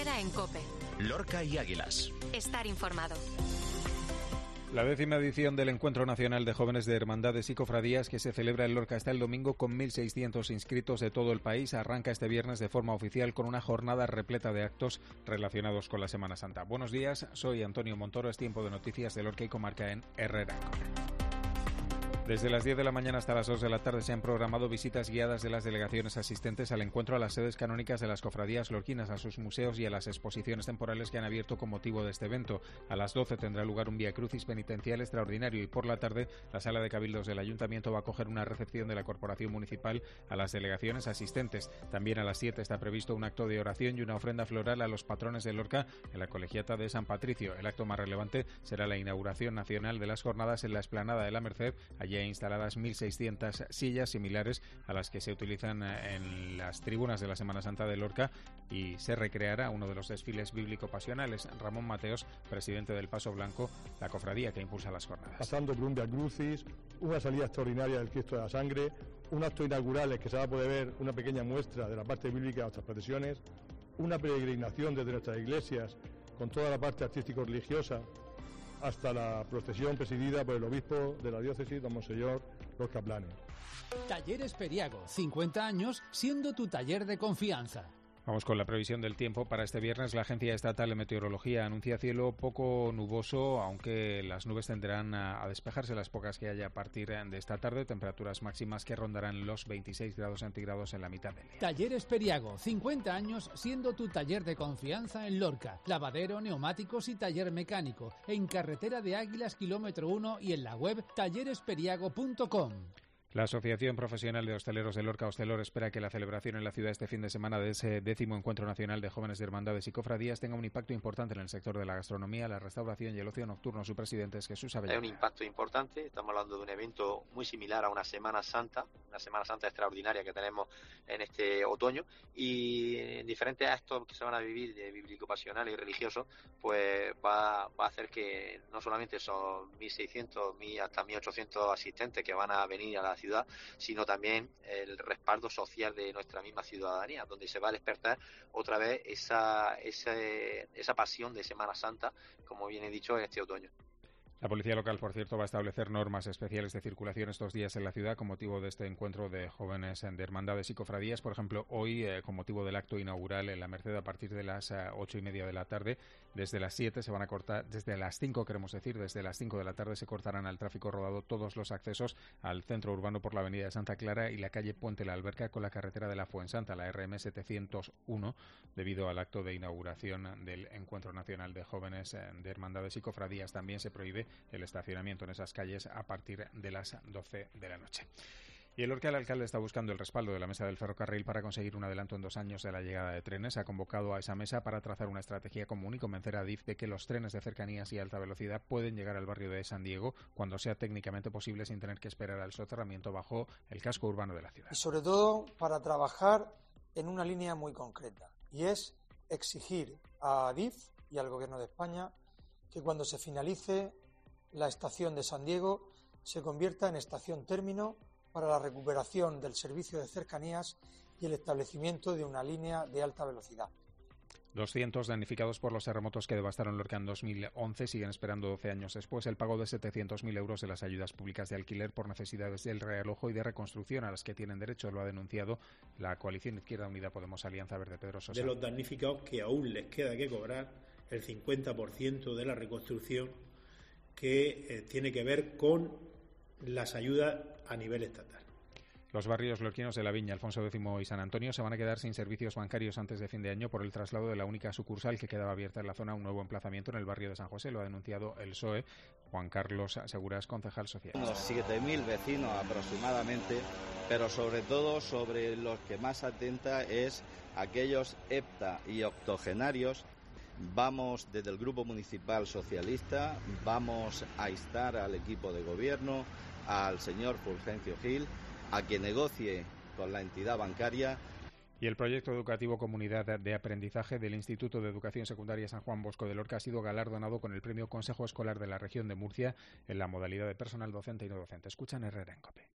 Herrera en COPE. Lorca y Águilas. Estar informado. La 10ª edición del Encuentro Nacional de Jóvenes de Hermandades y Cofradías, que se celebra en Lorca hasta el domingo con 1.600 inscritos de todo el país, arranca este viernes de forma oficial con una jornada repleta de actos relacionados con la Semana Santa. Buenos días, soy Antonio Montoro, es tiempo de noticias de Lorca y Comarca en Herrera. Desde las 10 de la mañana hasta las 2 de la tarde se han programado visitas guiadas de las delegaciones asistentes al encuentro a las sedes canónicas de las cofradías lorquinas, a sus museos y a las exposiciones temporales que han abierto con motivo de este evento. A las 12 tendrá lugar un Vía Crucis penitencial extraordinario y por la tarde la Sala de Cabildos del Ayuntamiento va a acoger una recepción de la Corporación Municipal a las delegaciones asistentes. También a las 7 está previsto un acto de oración y una ofrenda floral a los patrones de Lorca en la Colegiata de San Patricio. El acto más relevante será la inauguración nacional de las jornadas en la explanada de la Merced. Allí instaladas 1.600 sillas similares a las que se utilizan en las tribunas de la Semana Santa de Lorca y se recreará uno de los desfiles bíblico-pasionales. Ramón Mateos, presidente del Paso Blanco, la cofradía que impulsa las jornadas. Pasando por un Vía Crucis, una salida extraordinaria del Cristo de la Sangre, un acto inaugural en el que se va a poder ver una pequeña muestra de la parte bíblica de nuestras procesiones, una peregrinación desde nuestras iglesias con toda la parte artístico-religiosa, hasta la procesión presidida por el obispo de la diócesis, don Monseñor Lorca Planes. Talleres Periago, 50 años siendo tu taller de confianza. Vamos con la previsión del tiempo para este viernes. La Agencia Estatal de Meteorología anuncia cielo poco nuboso, aunque las nubes tenderán a despejarse las pocas que haya a partir de esta tarde. Temperaturas máximas que rondarán los 26 grados centígrados en la mitad del día. Talleres Periago, 50 años siendo tu taller de confianza en Lorca. Lavadero, neumáticos y taller mecánico. En carretera de Águilas, kilómetro 1 y en la web talleresperiago.com. La Asociación Profesional de Hosteleros de Lorca, Hostelor, espera que la celebración en la ciudad este fin de semana de ese 10º Encuentro Nacional de Jóvenes de Hermandades y Cofradías tenga un impacto importante en el sector de la gastronomía, la restauración y el ocio nocturno. Su presidente es Jesús Avellana. Hay un impacto importante, estamos hablando de un evento muy similar a una Semana Santa extraordinaria que tenemos en este otoño, y en diferentes actos que se van a vivir de bíblico-pasionales y religiosos, pues va a hacer que no solamente son 1.600, hasta 1.800 asistentes que van a venir a la ciudad, sino también el respaldo social de nuestra misma ciudadanía, donde se va a despertar otra vez esa pasión de Semana Santa, como bien he dicho, en este otoño. La policía local, por cierto, va a establecer normas especiales de circulación estos días en la ciudad con motivo de este encuentro de jóvenes de hermandades y cofradías. Por ejemplo, hoy, con motivo del acto inaugural en la Merced a partir de las 8:30 de la tarde, desde las 7 se van a cortar, desde las 5 desde las 5 de la tarde se cortarán al tráfico rodado todos los accesos al centro urbano por la avenida de Santa Clara y la calle Puente la Alberca con la carretera de la Fuensanta, la RM 701, debido al acto de inauguración del Encuentro Nacional de Jóvenes de Hermandades y Cofradías. También se prohíbe el estacionamiento en esas calles a partir de las 12 de la noche. Y el alcalde está buscando el respaldo de la Mesa del Ferrocarril para conseguir un adelanto en 2 años de la llegada de trenes. Ha convocado a esa mesa para trazar una estrategia común y convencer a Adif de que los trenes de cercanías y alta velocidad pueden llegar al barrio de San Diego cuando sea técnicamente posible sin tener que esperar al soterramiento bajo el casco urbano de la ciudad. Y sobre todo para trabajar en una línea muy concreta, y es exigir a Adif y al Gobierno de España que cuando se finalice la estación de San Diego se convierta en estación término para la recuperación del servicio de cercanías y el establecimiento de una línea de alta velocidad. 200 damnificados por los terremotos que devastaron Lorca en 2011 siguen esperando 12 años después el pago de 700.000 euros de las ayudas públicas de alquiler por necesidades del realojo y de reconstrucción a las que tienen derecho. Lo ha denunciado la coalición Izquierda Unida Podemos Alianza Verde. Pedro Sosa. De los damnificados que aún les queda que cobrar el 50% de la reconstrucción que tiene que ver con las ayudas a nivel estatal. Los barrios lorquinos de La Viña, Alfonso X y San Antonio se van a quedar sin servicios bancarios antes de fin de año por el traslado de la única sucursal que quedaba abierta en la zona a un nuevo emplazamiento en el barrio de San José. Lo ha denunciado el PSOE. Juan Carlos Seguras, concejal social. Unos 7.000 vecinos aproximadamente, pero sobre todo sobre los que más atenta es aquellos hepta y octogenarios. Vamos desde el Grupo Municipal Socialista, vamos a instar al equipo de gobierno, al señor Fulgencio Gil, a que negocie con la entidad bancaria. Y el proyecto educativo Comunidad de Aprendizaje del Instituto de Educación Secundaria San Juan Bosco de Lorca ha sido galardonado con el premio Consejo Escolar de la Región de Murcia en la modalidad de personal docente y no docente. Escuchan Herrera en COPE.